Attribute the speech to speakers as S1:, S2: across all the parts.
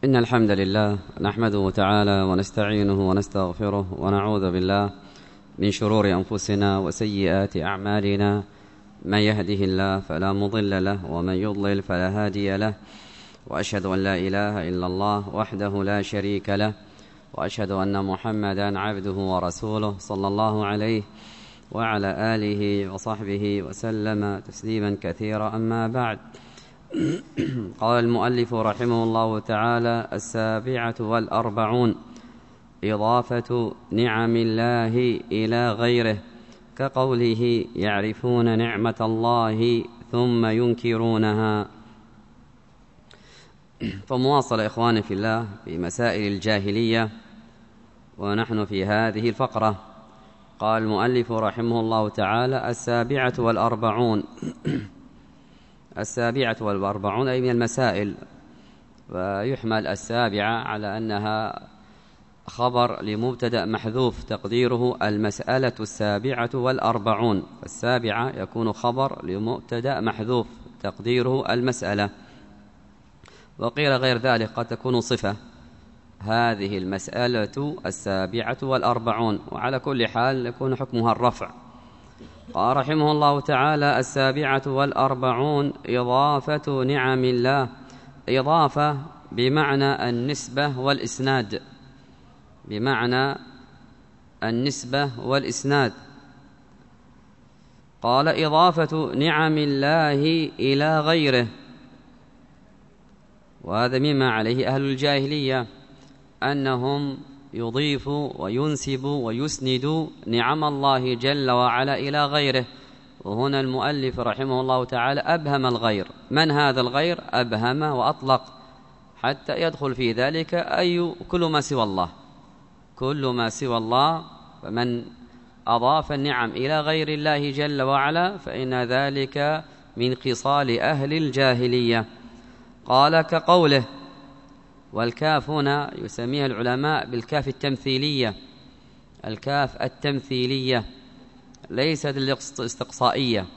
S1: إن الحمد لله نحمده تعالى ونستعينه ونستغفره ونعوذ بالله من شرور أنفسنا وسيئات أعمالنا. من يهده الله فلا مضل له ومن يضلل فلا هادي له، وأشهد أن لا إله إلا الله وحده لا شريك له، وأشهد أن محمدا عبده ورسوله صلى الله عليه وعلى آله وصحبه وسلم تسليما كثيرا. أما بعد، قال المؤلف رحمه الله تعالى: 47 إضافة نعم الله إلى غيره، كقوله: يعرفون نعمة الله ثم ينكرونها. فمواصل إخواني في الله في مسائل الجاهلية، ونحن في هذه الفقرة. قال المؤلف رحمه الله تعالى: 47 47 أي من المسائل، ويحمل 7 على أنها خبر لمبتدأ محذوف تقديره المسألة 47. فالسابعة يكون خبر لمبتدأ محذوف تقديره المسألة. وقيل غير ذلك، قد تكون صفة هذه المسألة 47، وعلى كل حال يكون حكمها الرفع. قال رحمه الله تعالى: 47 إضافة نعم الله. إضافة بمعنى النسبة والإسناد، بمعنى النسبة والإسناد. قال: إضافة نعم الله إلى غيره، وهذا مما عليه أهل الجاهلية، أنهم يضيفوا وينسبوا ويسندوا نعم الله جل وعلا إلى غيره. وهنا المؤلف رحمه الله تعالى أبهم الغير. من هذا الغير؟ أبهم وأطلق حتى يدخل في ذلك كل ما سوى الله، كل ما سوى الله. فمن أضاف النعم إلى غير الله جل وعلا فإن ذلك من خصال أهل الجاهلية. قال: كقوله. والكاف هنا يسميها العلماء بالكاف التمثيلية، الكاف التمثيلية ليست الاستقصائية.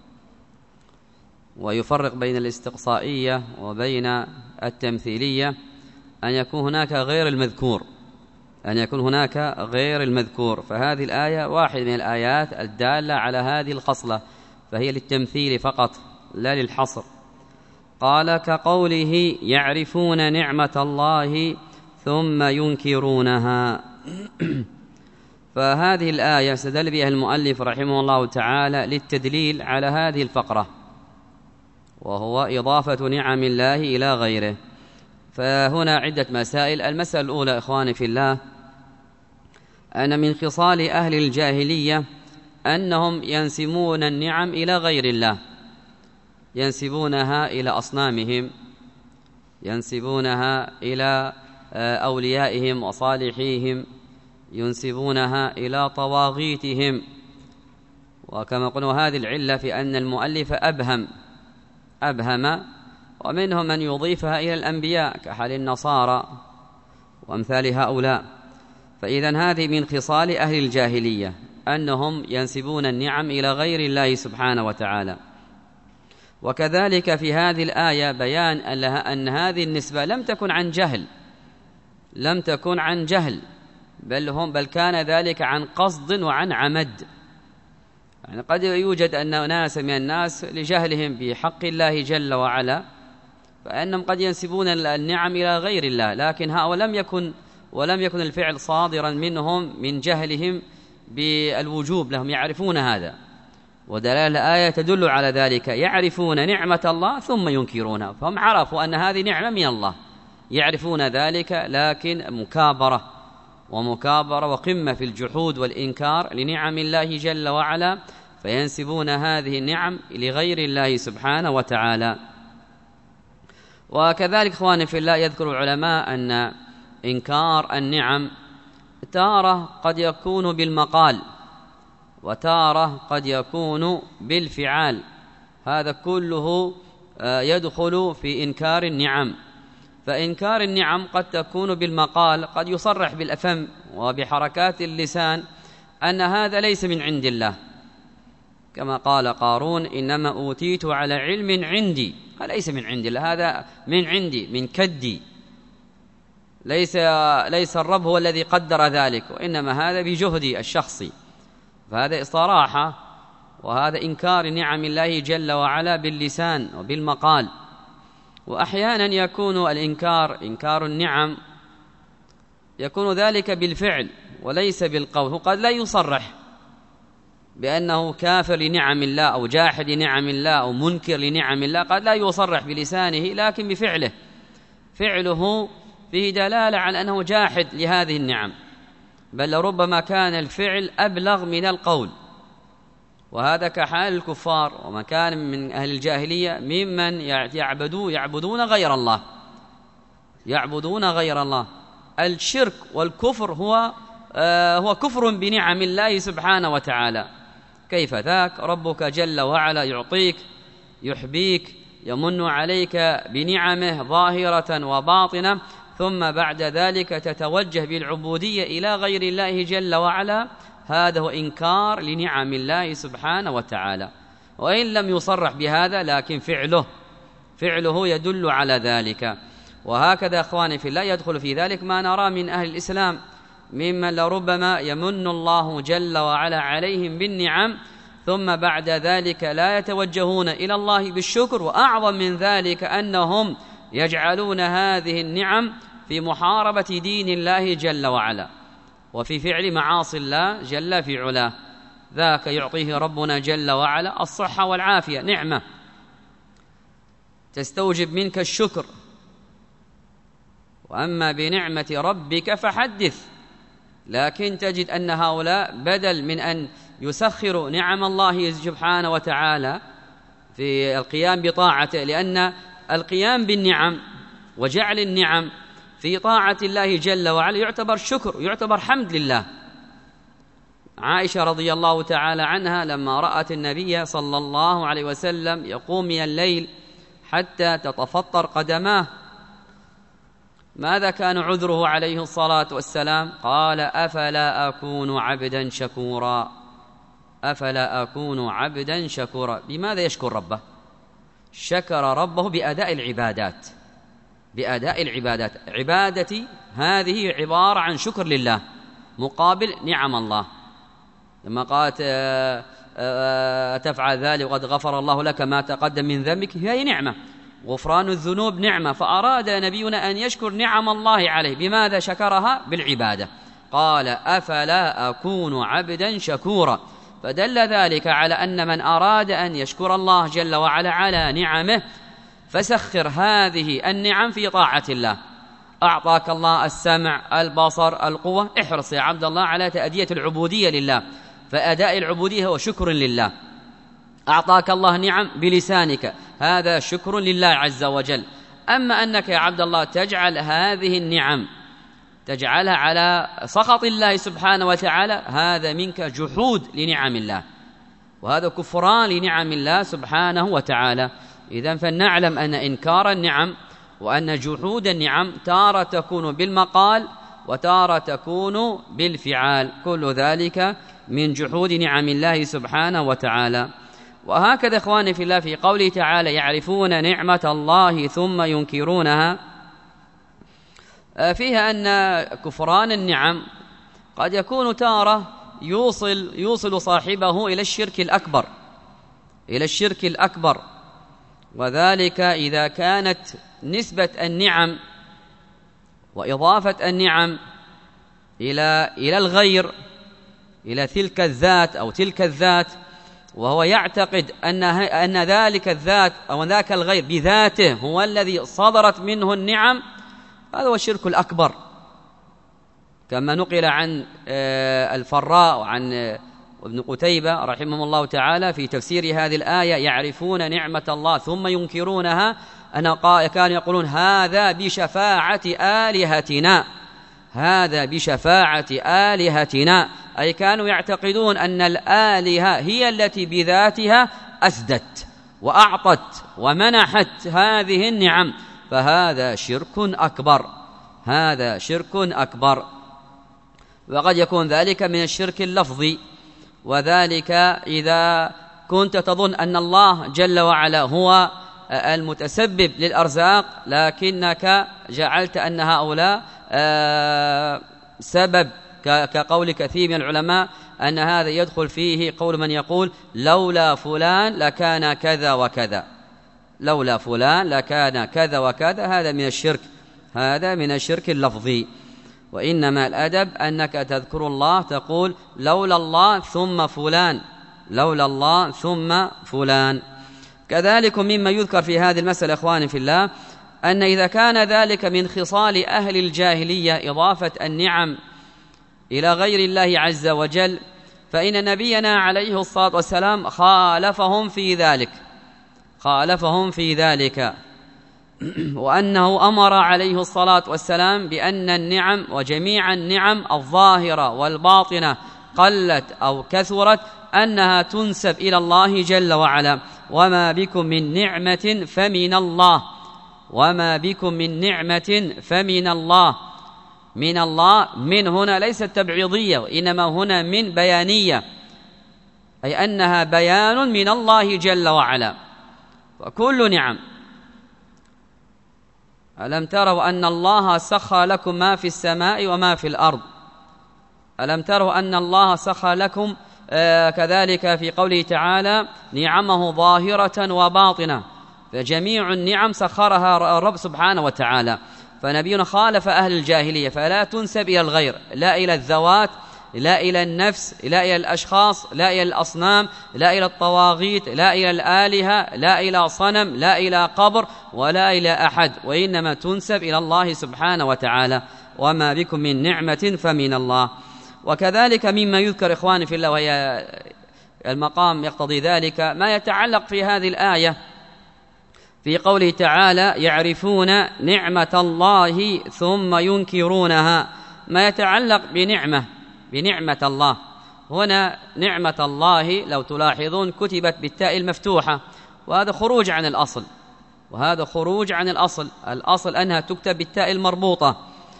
S1: ويفرق بين الاستقصائية وبين التمثيلية أن يكون هناك غير المذكور، أن يكون هناك غير المذكور. فهذه الآية واحد من الآيات الدالة على هذه الخصلة، فهي للتمثيل فقط لا للحصر. قال: كقوله: يعرفون نعمة الله ثم ينكرونها. فهذه الآية استدل بها المؤلف رحمه الله تعالى للتدليل على هذه الفقرة، وهو إضافة نعم الله إلى غيره. فهنا عدة مسائل. المسألة الأولى إخواني في الله، أن من خصال أهل الجاهلية أنهم ينسبون النعم إلى غير الله، ينسبونها إلى أصنامهم، ينسبونها إلى أوليائهم وصالحيهم، ينسبونها إلى طواغيتهم. وكما قلنا هذه العلة في أن المؤلف أبهم، ومنهم من يضيفها إلى الأنبياء كحال النصارى وأمثال هؤلاء. فإذن هذه من خصال أهل الجاهلية، أنهم ينسبون النعم إلى غير الله سبحانه وتعالى. وكذلك في هذه الآية بيان أن هذه النسبة لم تكن عن جهل، لم تكن عن جهل، بل كان ذلك عن قصد وعن عمد. يعني قد يوجد أن ناس من الناس لجهلهم بحق الله جل وعلا فإنهم قد ينسبون النعم إلى غير الله، لكن هؤلاء ولم يكن الفعل صادرا منهم من جهلهم بالوجوب لهم، يعرفون هذا. ودلالة الآية تدل على ذلك: يعرفون نعمة الله ثم ينكرونها. فهم عرفوا أن هذه نعمة من الله، يعرفون ذلك، لكن مكابرة وقمة في الجحود والإنكار لنعم الله جل وعلا، فينسبون هذه النعم لغير الله سبحانه وتعالى. وكذلك إخواني في الله، يذكر العلماء أن إنكار النعم تارة قد يكون بالمقال، وتارة قد يكون بالفعال. هذا كله يدخل في إنكار النعم. فإنكار النعم قد تكون بالمقال، قد يصرح بالأفم وبحركات اللسان أن هذا ليس من عند الله، كما قال قارون: إنما أوتيت على علم عندي. ليس من عند الله، هذا من عندي، من كدي. ليس الرب هو الذي قدر ذلك، وإنما هذا بجهدي الشخصي. فهذا صراحة، وهذا إنكار نعم الله جل وعلا باللسان وبالمقال. وأحيانا يكون إنكار النعم يكون ذلك بالفعل وليس بالقول. قد لا يصرح بأنه كافر لنعم الله أو جاحد لنعم الله أو منكر لنعم الله، قد لا يصرح بلسانه، لكن بفعله، فعله فيه دلالة على أنه جاحد لهذه النعم، بل ربما كان الفعل أبلغ من القول. وهذا كحال الكفار ومن كان من أهل الجاهلية ممن يعبدون غير الله. الشرك والكفر هو كفر بنعم الله سبحانه وتعالى. كيف ذاك؟ ربك جل وعلا يعطيك، يحبيك، يمن عليك بنعمه ظاهرة وباطنة، ثم بعد ذلك تتوجه بالعبودية إلى غير الله جل وعلا. هذا هو إنكار لنعم الله سبحانه وتعالى، وإن لم يصرح بهذا لكن فعله يدل على ذلك. وهكذا أخواني في الله يدخل في ذلك ما نرى من أهل الإسلام ممن لربما يمن الله جل وعلا عليهم بالنعم، ثم بعد ذلك لا يتوجهون إلى الله بالشكر. وأعظم من ذلك أنهم يجعلون هذه النعم في محاربة دين الله جل وعلا وفي فعل معاصي الله جل في علاه. ذاك يعطيه ربنا جل وعلا الصحة والعافية، نعمة تستوجب منك الشكر. وأما بنعمة ربك فحدث. لكن تجد أن هؤلاء بدل من أن يسخروا نعم الله سبحانه وتعالى في القيام بطاعته، لأن القيام بالنعم وجعل النعم في طاعة الله جل وعلا يعتبر شكر، يعتبر حمد لله. عائشة رضي الله تعالى عنها لما رأت النبي صلى الله عليه وسلم يقوم من الليل حتى تتفطر قدماه، ماذا كان عذره عليه الصلاة والسلام؟ قال: أفلا أكون عبدا شكورا، أفلا أكون عبدا شكورا. بماذا يشكر ربه؟ شكر ربه بأداء العبادات، عبادتي هذه عبارة عن شكر لله مقابل نعم الله. لما قالت تفعل ذلك وقد غفر الله لك ما تقدم من ذنبك، هي نعمة، غفران الذنوب نعمة. فأراد نبينا أن يشكر نعم الله عليه، بماذا شكرها؟ بالعبادة. قال: أفلا أكون عبدا شكورا. فدل ذلك على أن من أراد أن يشكر الله جل وعلا على نعمه فسخر هذه النعم في طاعة الله. أعطاك الله السمع، البصر، القوة، احرص يا عبد الله على تأدية العبودية لله، فأداء العبودية هو شكر لله. أعطاك الله نعم بلسانك، هذا شكر لله عز وجل. أما أنك يا عبد الله تجعل هذه النعم تجعلها على سخط الله سبحانه وتعالى، هذا منك جحود لنعم الله، وهذا كفران لنعم الله سبحانه وتعالى. إذن فلنعلم أن إنكار النعم وأن جحود النعم تارة تكون بالمقال وتارة تكون بالفعال، كل ذلك من جحود نعم الله سبحانه وتعالى. وهكذا إخواني في الله في قوله تعالى: يعرفون نعمة الله ثم ينكرونها، فيها أن كفران النعم قد يكون تارة يوصل صاحبه إلى الشرك الأكبر، وذلك إذا كانت نسبة النعم وإضافة النعم إلى الغير، إلى تلك الذات أو تلك الذات، وهو يعتقد أن ذلك الذات أو ذاك الغير بذاته هو الذي صدرت منه النعم، هذا هو الشرك الأكبر، كما نقل عن الفراء وعن ابن قتيبة رحمه الله تعالى في تفسير هذه الآية: يعرفون نعمة الله ثم ينكرونها، أن كانوا يقولون: هذا بشفاعة آلهتنا، هذا بشفاعة آلهتنا، أي كانوا يعتقدون أن الآلهة هي التي بذاتها أسدت وأعطت ومنحت هذه النعم، فهذا شرك أكبر، هذا شرك أكبر. وقد يكون ذلك من الشرك اللفظي، وذلك إذا كنت تظن أن الله جل وعلا هو المتسبب للأرزاق، لكنك جعلت أن هؤلاء سبب كقول كثير من العلماء أن هذا يدخل فيه قول من يقول لولا فلان لكان كذا وكذا، لولا فلان لكان كذا وكذا. هذا من الشرك، هذا من الشرك اللفظي. وإنما الأدب أنك تذكر الله تقول لولا الله ثم فلان، لولا الله ثم فلان. كذلك مما يذكر في هذه المسألة إخواني في الله أن إذا كان ذلك من خصال أهل الجاهلية إضافة النعم إلى غير الله عز وجل، فإن نبينا عليه الصلاة والسلام خالفهم في ذلك، خالفهم في ذلك، وأنه أمر عليه الصلاة والسلام بأن النعم وجميع النعم الظاهرة والباطنة قلت أو كثرت أنها تنسب إلى الله جل وعلا. وما بكم من نعمة فمن الله، وما بكم من نعمة فمن الله. من الله من هنا ليست تبعيضية، وإنما هنا من بيانية، أي أنها بيان من الله جل وعلا. وكل نعم، ألم تروا أن الله سخر لكم ما في السماء وما في الأرض؟ ألم تروا أن الله سخر لكم كذلك في قوله تعالى نعمه ظاهرة وباطنة، فجميع النعم سخرها الرب سبحانه وتعالى. فنبينا خالف أهل الجاهلية، فلا تنسب إلى الغير، لا إلى الذوات، لا إلى النفس، لا إلى الأشخاص، لا إلى الأصنام، لا إلى الطواغيت، لا إلى الآلهة، لا إلى صنم، لا إلى قبر، ولا إلى أحد، وإنما تنسب إلى الله سبحانه وتعالى. وما بكم من نعمة فمن الله. وكذلك مما يذكر إخواني في الله، وهي المقام يقتضي ذلك، ما يتعلق في هذه الآية في قوله تعالى يعرفون نعمة الله ثم ينكرونها، ما يتعلق بنعمة الله. هنا نعمة الله لو تلاحظون كتبت بالتاء المفتوحة، وهذا خروج عن الأصل، وهذا خروج عن الأصل. الأصل أنها تكتب بالتاء المربوطة،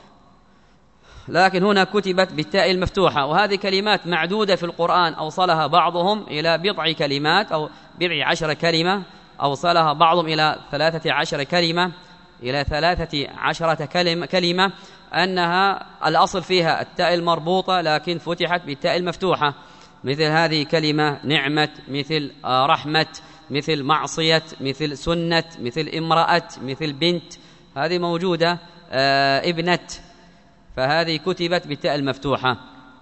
S1: لكن هنا كتبت بالتاء المفتوحة. وهذه كلمات معدودة في القرآن أوصلها بعضهم إلى بضع كلمات أو 12 كلمة، أوصلها بعضهم إلى 13 كلمة، إلى 13 كلمة، أنها الأصل فيها التاء المربوطة لكن فتحت بالتاء المفتوحة، مثل هذه كلمة نعمة، مثل رحمة، مثل معصية، مثل سنة، مثل امرأة، مثل بنت، هذه موجودة، ابنة، فهذه كتبت بالتاء المفتوحة.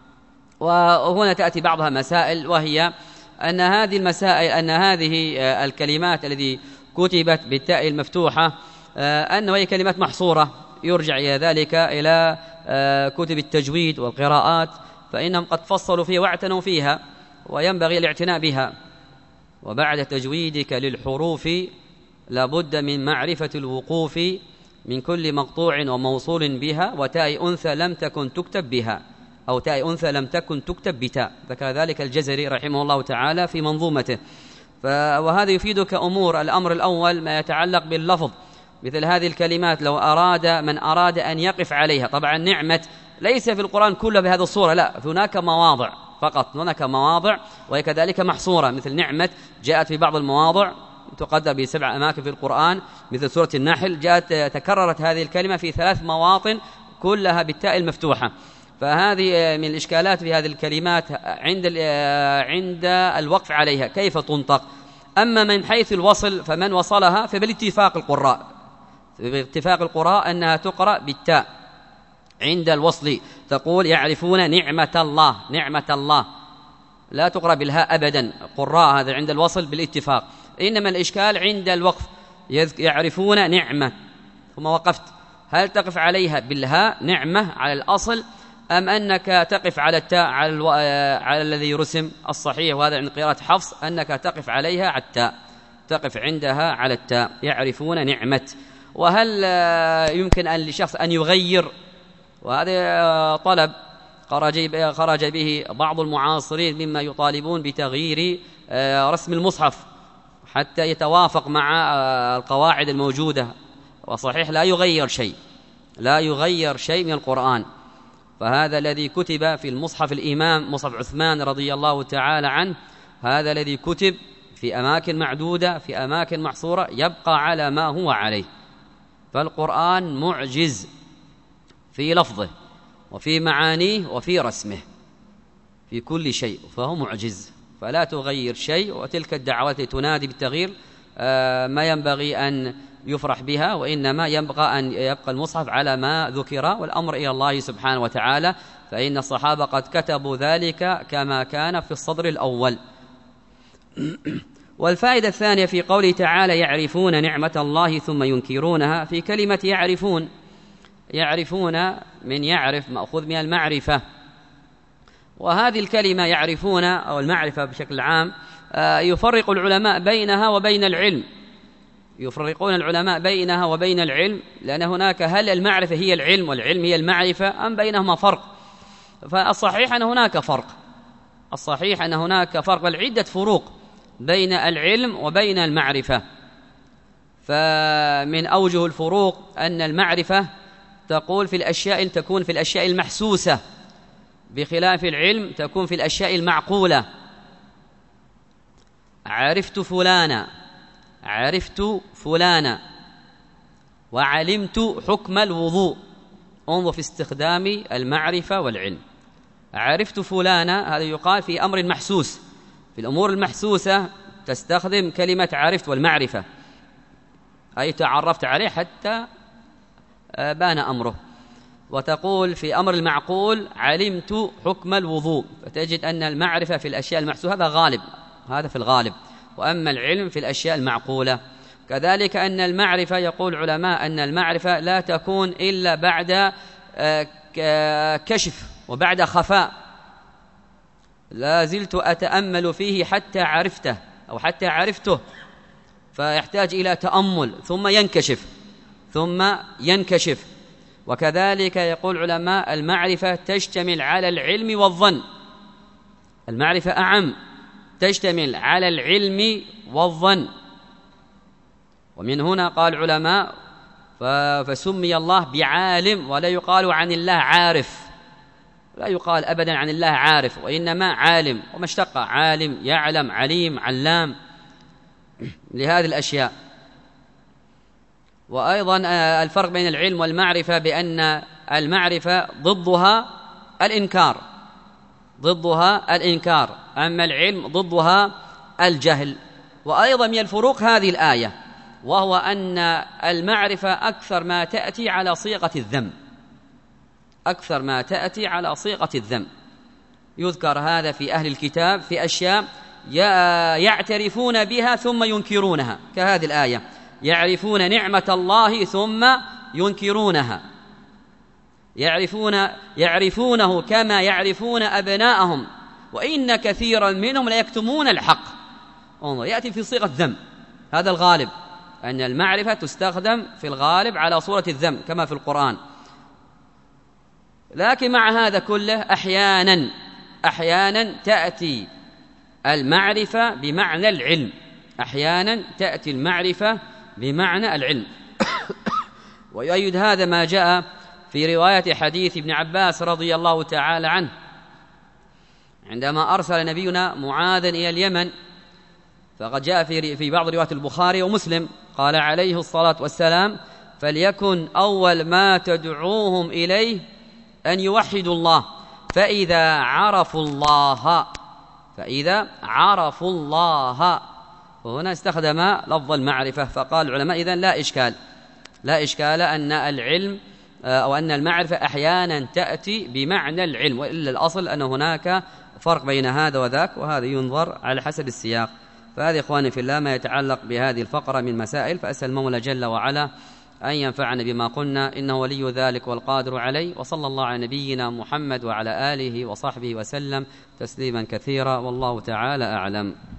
S1: وهنا تأتي بعضها مسائل، وهي أن هذه المسائل، أن هذه الكلمات التي كتبت بالتاء المفتوحة أنه هي كلمات محصورة، يرجع إلى ذلك إلى كتب التجويد والقراءات، فإنهم قد فصلوا فيها واعتنوا فيها، وينبغي الاعتناء بها. وبعد تجويدك للحروف لابد من معرفة الوقوف من كل مقطوع وموصول بها، وتاء أنثى لم تكن تكتب بها، أو تاء أنثى لم تكن تكتب بتاء، ذكر ذلك الجزري رحمه الله تعالى في منظومته. وهذا يفيدك أمور. الأمر الأول ما يتعلق باللفظ، مثل هذه الكلمات لو أراد من أراد أن يقف عليها، طبعا نعمة ليس في القرآن كله بهذه الصورة، لا، هناك مواضع فقط، هناك مواضع وهي كذلك محصورة، مثل نعمة جاءت في بعض المواضع تقدر ب7 أماكن في القرآن، مثل سورة النحل جاءت تكررت هذه الكلمة في 3 مواطن كلها بالتاء المفتوحة. فهذه من الإشكالات في هذه الكلمات عند الوقف عليها كيف تنطق. أما من حيث الوصل فمن وصلها فبالاتفاق القراء، باتفاق القراء أنها تقرأ بالتاء عند الوصل، تقول يعرفون نعمة الله، نعمة الله، لا تقرأ بالهاء أبدا، قراء هذا عند الوصل بالاتفاق. إنما الإشكال عند الوقف، يعرفون نعمة ثم وقفت، هل تقف عليها بالهاء نعمة على الأصل، أم أنك تقف على التاء على الذي رسم الصحيح، وهذا عند قراءة حفص أنك تقف عليها على التاء، تقف عندها على التاء، يعرفون نعمة. وهل يمكن أن لشخص أن يغير؟ وهذا طلب خرج به بعض المعاصرين مما يطالبون بتغيير رسم المصحف حتى يتوافق مع القواعد الموجودة، وصحيح لا يغير شيء، لا يغير شيء من القرآن. فهذا الذي كتب في المصحف الإمام مصحف عثمان رضي الله تعالى عنه، هذا الذي كتب في أماكن معدودة في أماكن محصورة يبقى على ما هو عليه. فالقرآن معجز في لفظه وفي معانيه وفي رسمه، في كل شيء، فهو معجز. فلا تغير شيء، وتلك الدعوات تنادي بالتغيير ما ينبغي أن يفرح بها، وإنما ينبغي أن يبقى المصحف على ما ذكر، والأمر إلى الله سبحانه وتعالى، فإن الصحابة قد كتبوا ذلك كما كان في الصدر الأول. والفائدة الثانية في قوله تعالى يعرفون نعمة الله ثم ينكرونها، في كلمة يعرفون من يعرف مأخوذ من المعرفة، وهذه الكلمة يعرفون أو المعرفة بشكل عام يفرق العلماء بينها وبين العلم، يفرقون العلماء بينها وبين العلم، لأن هناك هل المعرفة هي العلم والعلم هي المعرفة أم بينهما فرق؟ فالصحيح أن هناك فرق، الصحيح أن هناك فرق، بل عدة فروق بين العلم وبين المعرفة. فمن أوجه الفروق أن المعرفة تقول في الأشياء تكون في الأشياء المحسوسة، بخلاف العلم تكون في الأشياء المعقولة. عرفت فلانا وعلمت حكم الوضوء. انظر في استخدام المعرفة والعلم. عرفت فلانا هذا يقال في أمر محسوس، في الأمور المحسوسة تستخدم كلمة عرفت والمعرفة، أي تعرفت عليه حتى بان أمره. وتقول في أمر المعقول علمت حكم الوضوء، فتجد أن المعرفة في الأشياء المحسوسة هذا غالب، هذا في الغالب، وأما العلم في الأشياء المعقولة. كذلك أن المعرفة يقول علماء أن المعرفة لا تكون إلا بعد كشف وبعد خفاء، لا زلت أتأمل فيه حتى عرفته أو حتى عرفته، فيحتاج إلى تأمل ثم ينكشف. وكذلك يقول علماء المعرفة تشتمل على العلم والظن، المعرفة أعم، تشتمل على العلم والظن. ومن هنا قال علماء فسمي الله بعالم، ولا يقال عن الله عارف، لا يقال أبدا عن الله عارف، وإنما عالم، وما اشتق عالم يعلم عليم علام لهذه الأشياء. وأيضا الفرق بين العلم والمعرفة بأن المعرفة ضدها الإنكار، أما العلم ضدها الجهل. وأيضا من الفروق هذه الآية، وهو أن المعرفة أكثر ما تأتي على صيغة الذم، يذكر هذا في أهل الكتاب في أشياء يعترفون بها ثم ينكرونها، كهذه الآية يعرفون نعمة الله ثم ينكرونها، يعرفونه كما يعرفون أبناءهم وإن كثيرا منهم ليكتمون الحق. انظر، يأتي في صيغة ذم، هذا الغالب، أن المعرفة تستخدم في الغالب على صورة الذم كما في القرآن. لكن مع هذا كله أحيانا تأتي المعرفة بمعنى العلم، أحيانا تأتي المعرفة بمعنى العلم. ويؤيد هذا ما جاء في رواية حديث ابن عباس رضي الله تعالى عنه، عندما أرسل نبينا معاذا إلى اليمن، فقد جاء في بعض روايات البخاري ومسلم قال عليه الصلاة والسلام فليكن أول ما تدعوهم إليه أن يوحدوا الله، فإذا عرفوا الله، وهنا استخدم لفظ المعرفة. فقال العلماء إذن لا إشكال أن العلم أو أن المعرفة أحيانا تأتي بمعنى العلم، وإلا الأصل أن هناك فرق بين هذا وذاك، وهذا ينظر على حسب السياق. فهذا إخواني في الله ما يتعلق بهذه الفقرة من مسائل، فأسأل المولى جل وعلا أن ينفعنا بما قلنا، إنه ولي ذلك والقادر عليه. وصلى الله على نبينا محمد وعلى آله وصحبه وسلم تسليما كثيرا، والله تعالى أعلم.